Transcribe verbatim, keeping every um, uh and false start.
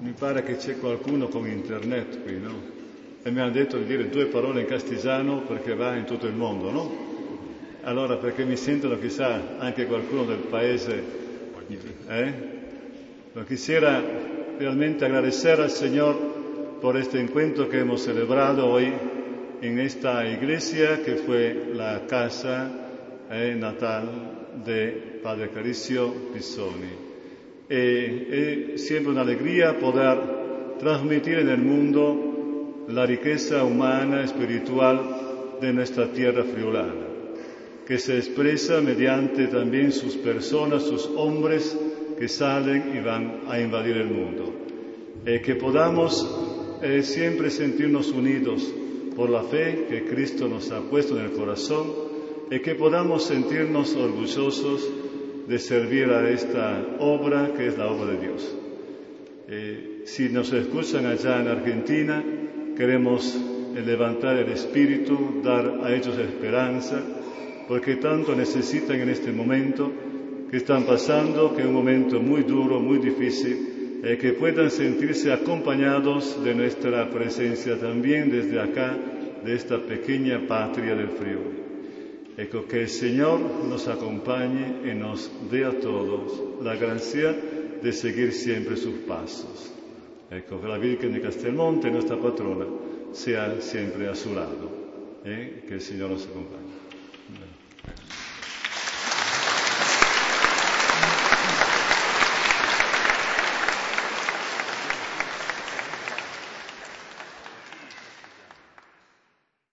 Mi pare che c'è qualcuno con internet qui, no? E mi hanno detto di dire due parole in castigiano perché va in tutto il mondo, no? Allora, perché mi sentono chissà anche qualcuno del paese, ¿eh? Lo quisiera realmente agradecer al Señor por este encuentro que hemos celebrado hoy en esta iglesia que fue la casa eh, natal de Padre Caricio Pisoni. E, es siempre una alegría poder transmitir en el mundo la riqueza humana, espiritual de nuestra tierra friulana, que se expresa mediante también sus personas, sus hombres que salen y van a invadir el mundo. Eh, que podamos eh, siempre sentirnos unidos por la fe que Cristo nos ha puesto en el corazón y que podamos sentirnos orgullosos de servir a esta obra que es la obra de Dios. Eh, si nos escuchan allá en Argentina, queremos eh, levantar el espíritu, dar a ellos esperanza, porque tanto necesitan en este momento que están pasando, que es un momento muy duro, muy difícil, eh, que puedan sentirse acompañados de nuestra presencia también desde acá, de esta pequeña patria del Friuli. Ecco, que el Señor nos acompañe y nos dé a todos la gracia de seguir siempre sus pasos. Ecco, que la Virgen de Castelmonte, nuestra patrona, sea siempre a su lado. ¿eh? Que el Señor nos acompañe. Amén.